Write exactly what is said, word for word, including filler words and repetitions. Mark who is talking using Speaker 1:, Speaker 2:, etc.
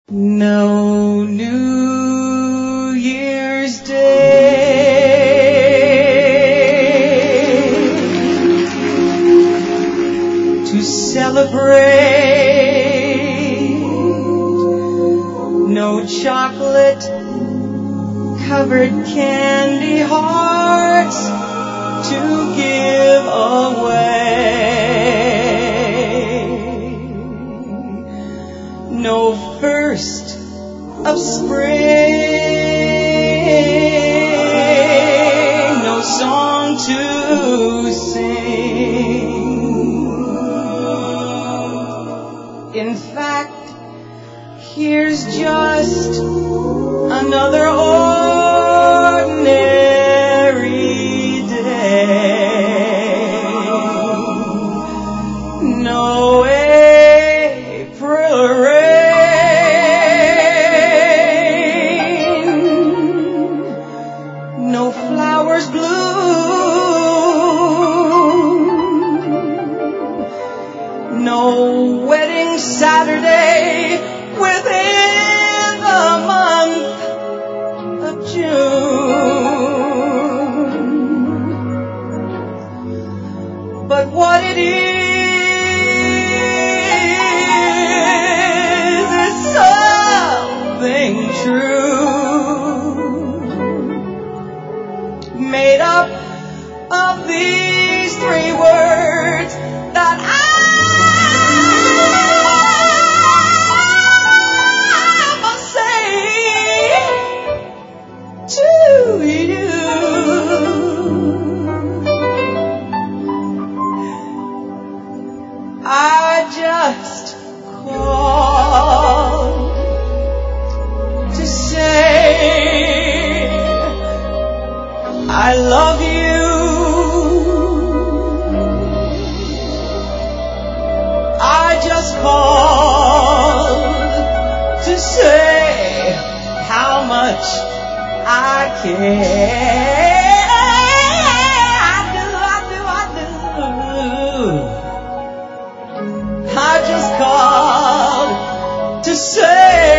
Speaker 1: No New Year's Day to celebrate, no chocolate covered candy hearts to give away, no first of spring, no song to sing. In fact, here's just another ordinary day. No April rain, no flowers bloom, no wedding Saturday within the month of June. But what it is is something true, made up of these three words that I I just called to say I love you. I just called to say how much I care. I just called to say